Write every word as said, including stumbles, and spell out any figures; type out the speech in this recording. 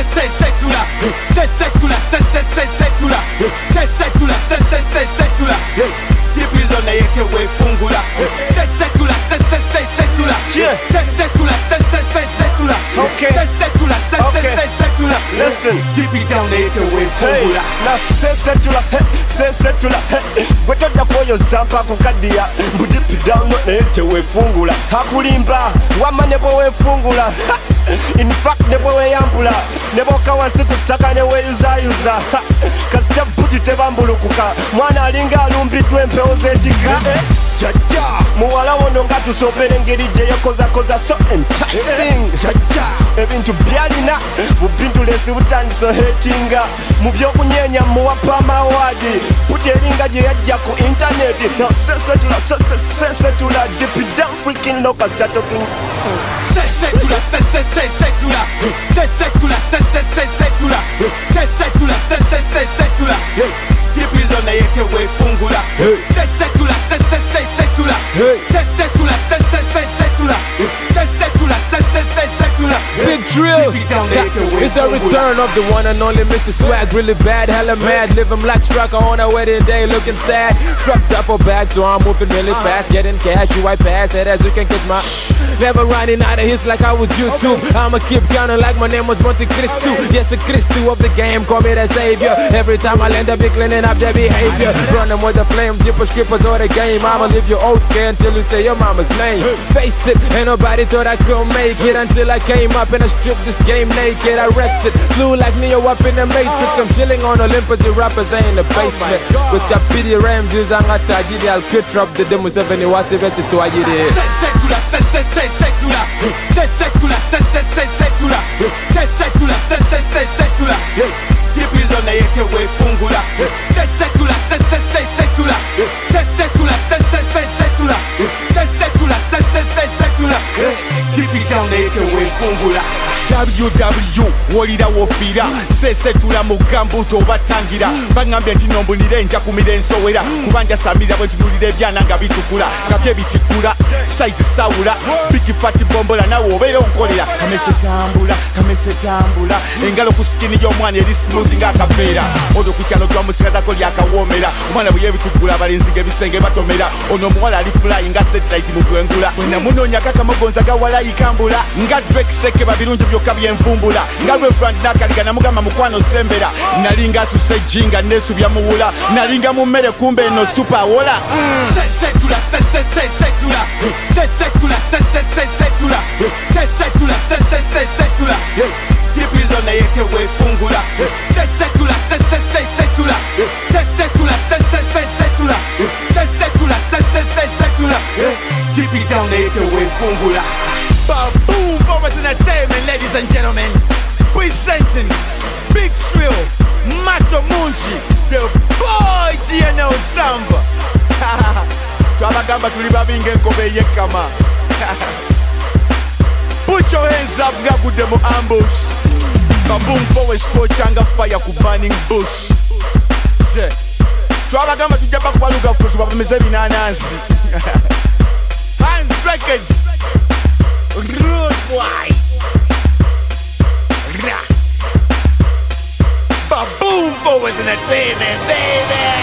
se se tula se se tula se se se se tula se se tula se se se se tula Dipilo na yete we fungula se se tula se se se se tula se se tula se se se se tula se se tula se se se se tula Listen, Dipi down na yete we fungula na se se tula se se tula wetoda koyo zampa kukadia mbudipi down na yete we fungula hakulimba wama nebo we fungula In fact nebo we yambula nebo kawansi kutaka ne we yuza yuza kasita buti tebambulukuka mwana alinga alumbidwe mpeo zejiga Jaja muwala wono nga tusobera engeri gye yakoza koza so enticing Jaja ebintu byalina bubintu lesi butandiso hatinga mu byokunyenya muwapa amawadi buti eringa gye yajja ku internet now sesetula sesetula deep down freaking local start talking sesetula sesetula sesetula sesetula sesetula sesetula Dipilo na yete we fungula sesetula sesetula sesetula sesetula sesetula sesetula Big drill, it's the return of the one and only Mister Swag. Really bad, hella mad, living black striker on a wedding day, looking sad. Strapped up a bag, so I'm moving really fast, getting cash. You I pass it as you can kiss my. Never running out of hits like I was YouTube. I'ma keep counting like my name was Monte Cristo. Yes, a Cristo of the game, call me the savior. Every time I land up, be cleaning up their behavior. Running with the flames, dippers, skippers, or the game. I'ma leave you old scared until you say your mama's name. Face it, ain't nobody thought I could make it until I came up and I stripped this game naked. I wrecked it, flew like Neo up in the Matrix. I'm chilling on Olympus, the rappers ain't in the basement. Which I pity Ramses, I'm not tajiri. I'll cut up the demo seventy watts of it, so I get it. Sesetula, sesetula, sesetula, sesetula, sesetula, sesetula, Dipilo na yete we fungula sesetula, sesetula, sesetula, sesetula, sesetula, sesetula, Dipi down na yete we fungula W W wolira wofira sesetula mugambo tobatangira bangambye nti nombulire nja kumira ensowera kubanja samira bwe tudulire ebyana nga bitukula nga bye bitikula size sawula big fat bombola nawe obeera onkolera kamese tambula kamese tambula engalo ku skin y'omwana eri smooth nga akaveera odo ku kyalo twamusikazako lyakawoomera omwana bwe yebitukula abalinzi gebisenge batomera ono omuwala ali fly nga satellite mu bwengula wenamunoonya kakamugonza gawalayi kambula nga Drake seke babirungi byokka byenvumbula nga Reverend nakaliga namugamba mukwano sembera nalinga asuse jinga nesubya muwula nalinga mu mmere kumbe eno super wola sesetula sesetula sesetula sesetula sesetula sesetula Dipilo na yete we fungula sesetula sesetula sesetula sesetula sesetula sesetula Dipi down na yete we fungula Baboom Forest Entertainment, ladies and gentlemen, presenting Big Trill, Macho Munchi, the boy G N L Samba. Twabagamba tuli babinga enkobe yekama. Put your hands up, ngagudde mu ambush. Baboom Forest twotanga fire ku burning bush. Twabagamba tujja bakubaluga ffe tubabamize binanansi. Hands Records. Rude boy. Baboom Forest Entertainment, baby.